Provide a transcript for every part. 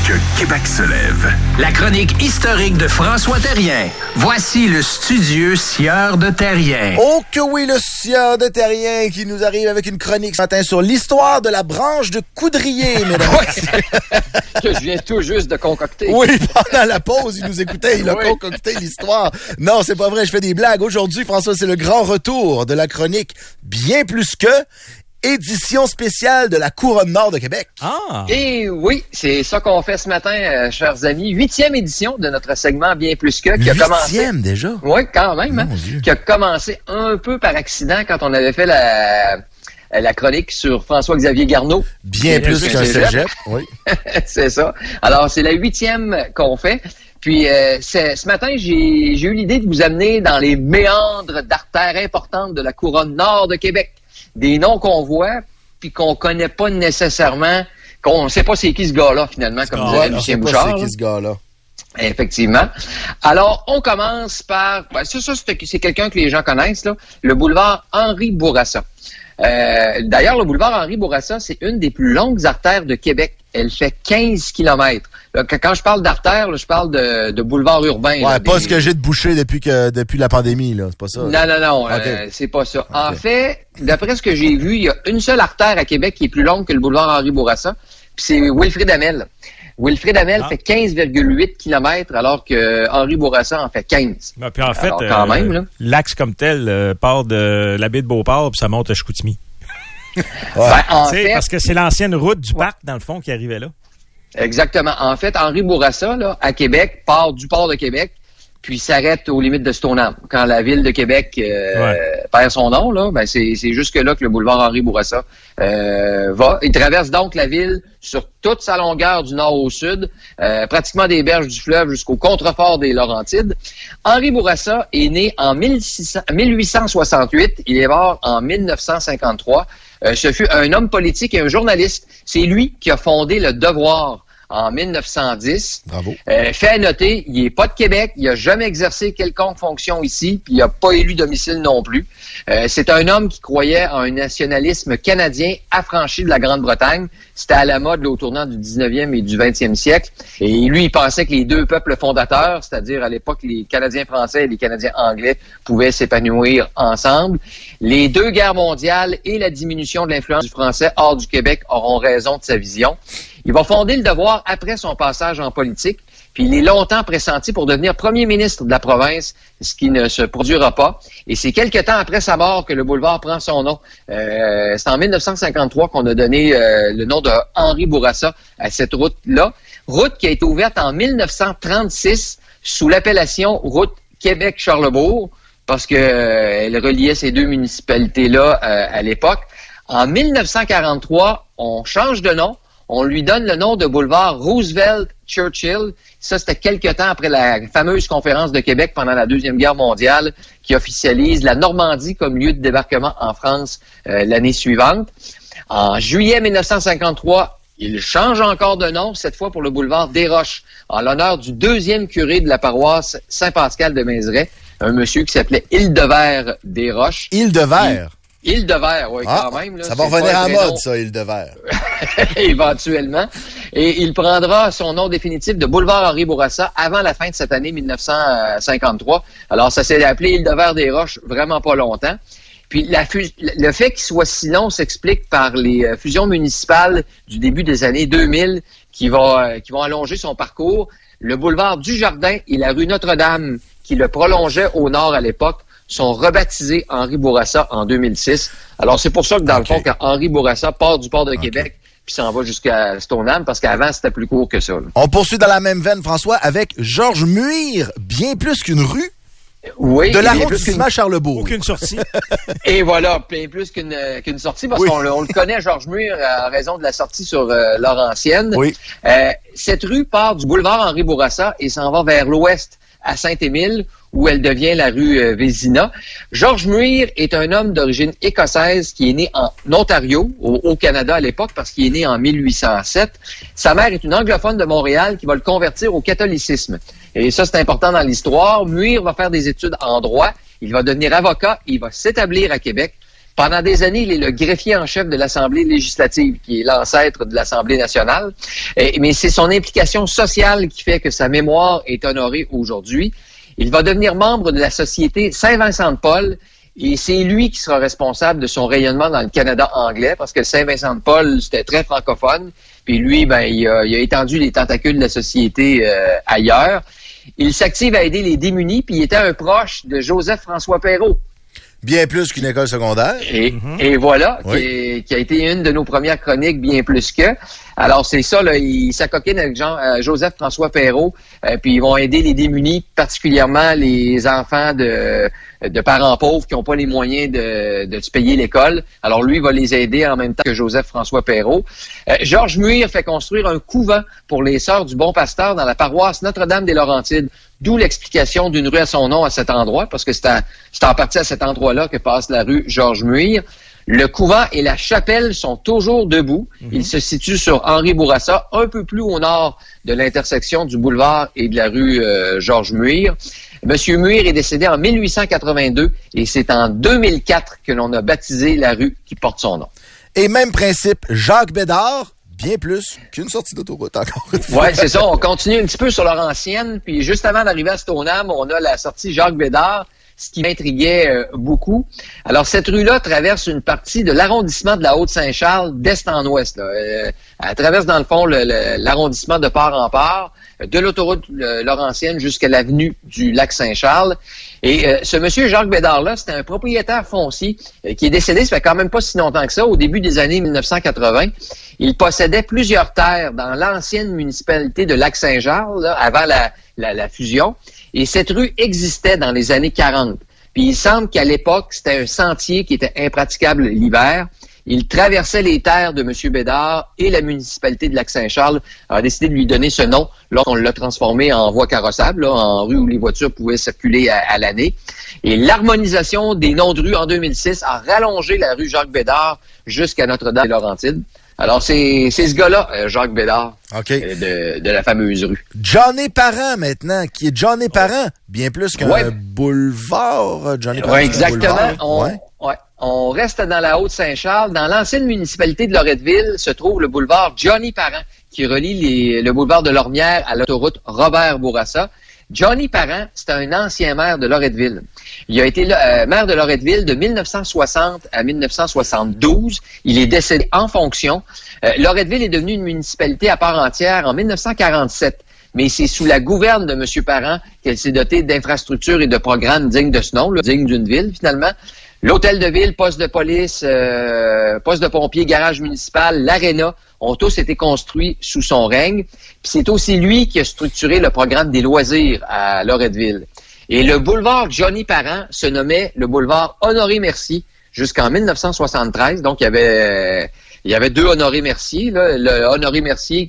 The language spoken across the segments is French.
que Québec se lève. La chronique historique de François Terrien. Voici le studieux Sieur de Terrien. Oh que oui, le Sieur de Terrien qui nous arrive avec une chronique ce matin sur l'histoire de la branche de Coudrier, mesdames. Que je viens tout juste de concocter. Oui, pendant la pause, il nous écoutait, il a concocté l'histoire. Non, c'est pas vrai, je fais des blagues. Aujourd'hui, François, c'est le grand retour de la chronique Bien plus que... édition spéciale de la Couronne Nord de Québec. Ah! Et oui, c'est ça qu'on fait ce matin, chers amis. 8e édition de notre segment Bien plus que, qui a commencé... 8e déjà? Oui, quand même. Hein, qui a commencé un peu par accident quand on avait fait la chronique sur François-Xavier Garneau. Bien plus qu'un cégep, oui. C'est ça. Alors, c'est la 8e qu'on fait. Puis, ce matin, j'ai eu l'idée de vous amener dans les méandres d'artères importantes de la Couronne Nord de Québec. Des noms qu'on voit, puis qu'on connaît pas nécessairement, qu'on ne sait pas c'est qui ce gars-là, finalement, comme disait Lucien Bouchard. C'est qui ce gars-là? Effectivement. Alors, on commence par... c'est quelqu'un que les gens connaissent, là, le boulevard Henri Bourassa. D'ailleurs, le boulevard Henri Bourassa, c'est une des plus longues artères de Québec. Elle fait 15 kilomètres. Quand je parle d'artère, là, je parle de boulevard urbain. Ouais, pas ce que j'ai de bouché depuis la pandémie, là. C'est pas ça. Non. Okay. C'est pas ça. Okay. En fait, d'après ce que j'ai vu, il y a une seule artère à Québec qui est plus longue que le boulevard Henri Bourassa. Puis c'est Wilfrid Hamel. Wilfrid Hamel fait 15,8 km alors que Henri Bourassa en fait 15. Ben, puis en fait, alors, quand même, là, l'axe comme tel part de la baie de Beauport puis ça monte à Chicoutimi. En fait, parce que c'est l'ancienne route du parc, dans le fond, qui arrivait là. Exactement. En fait, Henri Bourassa, là, à Québec, part du port de Québec, puis s'arrête aux limites de Stoneham. Quand la ville de Québec perd son nom, là, ben c'est jusque-là que le boulevard Henri Bourassa va. Il traverse donc la ville sur toute sa longueur du nord au sud, pratiquement des berges du fleuve jusqu'au contrefort des Laurentides. Henri Bourassa est né en 1868. Il est mort en 1953. Ce fut un homme politique et un journaliste. C'est lui qui a fondé Le Devoir en 1910. Bravo. Fait à noter, il n'est pas de Québec, il n'a jamais exercé quelconque fonction ici, puis il n'a pas élu domicile non plus. C'est un homme qui croyait en un nationalisme canadien affranchi de la Grande-Bretagne. C'était à la mode là, au tournant du 19e et du 20e siècle. Et lui, il pensait que les deux peuples fondateurs, c'est-à-dire à l'époque les Canadiens français et les Canadiens anglais, pouvaient s'épanouir ensemble. Les deux guerres mondiales et la diminution de l'influence du français hors du Québec auront raison de sa vision. Il va fonder Le Devoir après son passage en politique, puis il est longtemps pressenti pour devenir premier ministre de la province, ce qui ne se produira pas. Et c'est quelque temps après sa mort que le boulevard prend son nom. C'est en 1953 qu'on a donné le nom de Henri Bourassa à cette route-là. Route qui a été ouverte en 1936 sous l'appellation route Québec-Charlebourg, parce que elle reliait ces deux municipalités-là à l'époque. En 1943, on change de nom. On lui donne le nom de boulevard Roosevelt-Churchill. Ça, c'était quelque temps après la fameuse conférence de Québec pendant la Deuxième Guerre mondiale qui officialise la Normandie comme lieu de débarquement en France l'année suivante. En juillet 1953, il change encore de nom, cette fois pour le boulevard Desroches, en l'honneur du deuxième curé de la paroisse Saint-Pascal de Mézeray, un monsieur qui s'appelait Hildevert Desroches. Hildevert? Hildevert, oui, quand même. Là, ça va revenir en mode, ça, Hildevert. Éventuellement. Et il prendra son nom définitif de boulevard Henri Bourassa avant la fin de cette année 1953. Alors, ça s'est appelé Hildevert-des-Roches vraiment pas longtemps. Puis, le fait qu'il soit si long s'explique par les fusions municipales du début des années 2000 qui vont allonger son parcours. Le boulevard du Jardin et la rue Notre-Dame, qui le prolongeaient au nord à l'époque, sont rebaptisés Henri Bourassa en 2006. Alors, c'est pour ça que, dans le fond, quand Henri Bourassa part du port de Québec puis s'en va jusqu'à Stoneham, parce qu'avant, c'était plus court que ça. Là. On poursuit dans la même veine, François, avec Georges Muir, bien plus qu'une rue. Oui. De l'arrondissement Charlebourg. Aucune sortie. Et voilà, bien plus qu'une sortie, parce qu'on le connaît, Georges Muir, à raison de la sortie sur Laurentienne. Oui. Cette rue part du boulevard Henri Bourassa et s'en va vers l'ouest, à Saint-Émile, où elle devient la rue Vézina. Georges Muir est un homme d'origine écossaise qui est né en Ontario, au Canada à l'époque, parce qu'il est né en 1807. Sa mère est une anglophone de Montréal qui va le convertir au catholicisme. Et ça, c'est important dans l'histoire. Muir va faire des études en droit. Il va devenir avocat. Il va s'établir à Québec. Pendant des années, il est le greffier en chef de l'Assemblée législative, qui est l'ancêtre de l'Assemblée nationale. Mais c'est son implication sociale qui fait que sa mémoire est honorée aujourd'hui. Il va devenir membre de la Société Saint-Vincent-de-Paul. Et c'est lui qui sera responsable de son rayonnement dans le Canada anglais, parce que Saint-Vincent-de-Paul, c'était très francophone. Puis lui, il a étendu les tentacules de la société ailleurs. Il s'active à aider les démunis, puis il était un proche de Joseph-François Perrault. Bien plus qu'une école secondaire. Et voilà, oui. qui a été une de nos premières chroniques, bien plus que. Alors, c'est ça, là, il s'acoquine avec Joseph-François Perrault, puis ils vont aider les démunis, particulièrement les enfants de parents pauvres qui n'ont pas les moyens de se payer l'école. Alors, lui, il va les aider en même temps que Joseph-François Perrault. Georges Muir fait construire un couvent pour les Sœurs du Bon Pasteur dans la paroisse Notre-Dame-des-Laurentides, d'où l'explication d'une rue à son nom à cet endroit, parce que c'est en partie à cet endroit-là que passe la rue Georges Muir. Le couvent et la chapelle sont toujours debout. Ils se situent sur Henri Bourassa, un peu plus au nord de l'intersection du boulevard et de la rue Georges Muir. Monsieur Muir est décédé en 1882 et c'est en 2004 que l'on a baptisé la rue qui porte son nom. Et même principe, Jacques Bédard, bien plus qu'une sortie d'autoroute encore. Oui, c'est ça. On continue un petit peu sur Laurentienne, puis juste avant d'arriver à Stoneham, on a la sortie Jacques Bédard, ce qui m'intriguait beaucoup. Alors, cette rue-là traverse une partie de l'arrondissement de la Haute-Saint-Charles d'est en ouest. Elle traverse, dans le fond, l'arrondissement de part en part, de l'autoroute Laurentienne jusqu'à l'avenue du Lac-Saint-Charles. Et ce monsieur Jacques Bédard-là, c'était un propriétaire foncier qui est décédé, ça fait quand même pas si longtemps que ça, au début des années 1980. Il possédait plusieurs terres dans l'ancienne municipalité de Lac-Saint-Charles, là, avant la fusion. Et cette rue existait dans les années 40. Puis il semble qu'à l'époque, c'était un sentier qui était impraticable l'hiver. Il traversait les terres de M. Bédard et la municipalité de Lac-Saint-Charles a décidé de lui donner ce nom lorsqu'on l'a transformé en voie carrossable, là, en rue où les voitures pouvaient circuler à l'année. Et l'harmonisation des noms de rue en 2006 a rallongé la rue Jacques Bédard jusqu'à Notre-Dame-des-Laurentides. Alors, c'est ce gars-là, Jacques Bédard, de la fameuse rue. Johnny Parent, maintenant, qui est Johnny Parent, bien plus qu'un boulevard. Johnny Parent, exactement. On reste dans la Haute-Saint-Charles. Dans l'ancienne municipalité de Loretteville se trouve le boulevard Johnny Parent, qui relie le boulevard de Lormière à l'autoroute Robert-Bourassa. Johnny Parent, c'est un ancien maire de Loretteville. Il a été maire de Loretteville de 1960 à 1972. Il est décédé en fonction. Loretteville est devenue une municipalité à part entière en 1947. Mais c'est sous la gouverne de M. Parent qu'elle s'est dotée d'infrastructures et de programmes dignes de ce nom, dignes d'une ville, finalement. L'hôtel de ville, poste de police, poste de pompiers, garage municipal, l'aréna ont tous été construits sous son règne. Puis c'est aussi lui qui a structuré le programme des loisirs à Loretteville. Et le boulevard Johnny Parent se nommait le boulevard Honoré-Mercier jusqu'en 1973. Donc, il y avait deux Honoré-Mercier, là, le Honoré-Mercier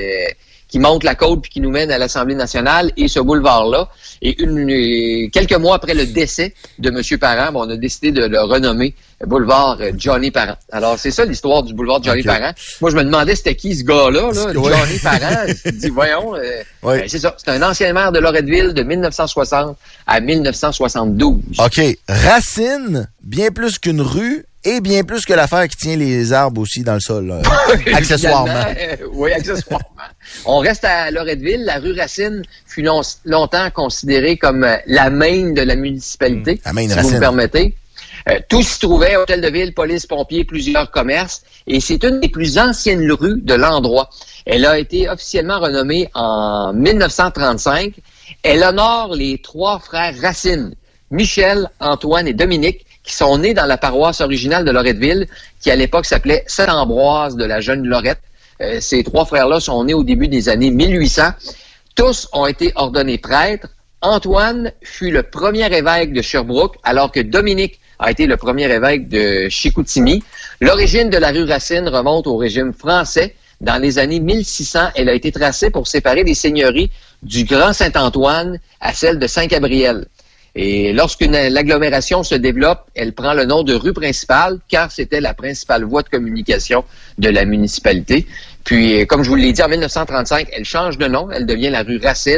qui monte la côte puis qui nous mène à l'Assemblée nationale et ce boulevard-là. Et quelques mois après le décès de M. Parent, on a décidé de le renommer boulevard Johnny Parent. Alors, c'est ça l'histoire du boulevard Johnny Parent. Moi, je me demandais c'était qui ce gars-là, là, Johnny Parent. Je me dis, voyons, c'est ça. C'est un ancien maire de Loretteville de 1960 à 1972. OK. Racine, bien plus qu'une rue, et bien plus que l'affaire qui tient les arbres aussi dans le sol, accessoirement. Oui, accessoirement. On reste à Loretteville. La rue Racine fut longtemps considérée comme la main de la municipalité, la main de si Racine. Vous me permettez. Tout s'y trouvait, hôtel de ville, police, pompiers, plusieurs commerces. Et c'est une des plus anciennes rues de l'endroit. Elle a été officiellement renommée en 1935. Elle honore les trois frères Racine, Michel, Antoine et Dominique, qui sont nés dans la paroisse originale de Loretteville, qui à l'époque s'appelait Saint-Ambroise de la Jeune Lorette. Ces trois frères-là sont nés au début des années 1800. Tous ont été ordonnés prêtres. Antoine fut le premier évêque de Sherbrooke, alors que Dominique a été le premier évêque de Chicoutimi. L'origine de la rue Racine remonte au régime français. Dans les années 1600, elle a été tracée pour séparer les seigneuries du Grand Saint-Antoine à celle de Saint-Gabriel. Et l'agglomération se développe, elle prend le nom de rue principale, car c'était la principale voie de communication de la municipalité. Puis, comme je vous l'ai dit, en 1935, elle change de nom, elle devient la rue Racine.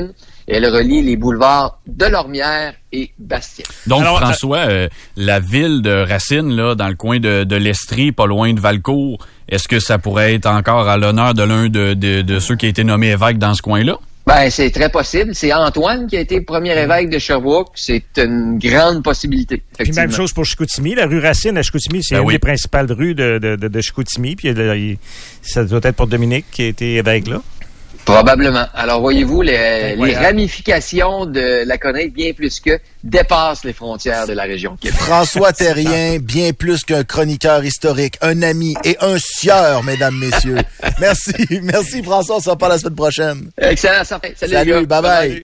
Elle relie les boulevards Delormière et Bastien. Donc, alors, François, la ville de Racine, là, dans le coin de l'Estrie, pas loin de Valcourt, est-ce que ça pourrait être encore à l'honneur de l'un de ceux qui a été nommé évêque dans ce coin-là? Ben, c'est très possible. C'est Antoine qui a été premier évêque de Sherbrooke. C'est une grande possibilité. Puis même chose pour Chicoutimi. La rue Racine à Chicoutimi, c'est une des principales rues de Chicoutimi. Puis ça doit être pour Dominique qui a été évêque là. Probablement. Alors, voyez-vous, les ramifications de la Chronique, bien plus que, dépassent les frontières de la région Québec. François Terrien, bien plus qu'un chroniqueur historique, un ami et un sieur, mesdames, messieurs. Merci François, on se reparle la semaine prochaine. Excellent, ça fait. Salut, bye bye.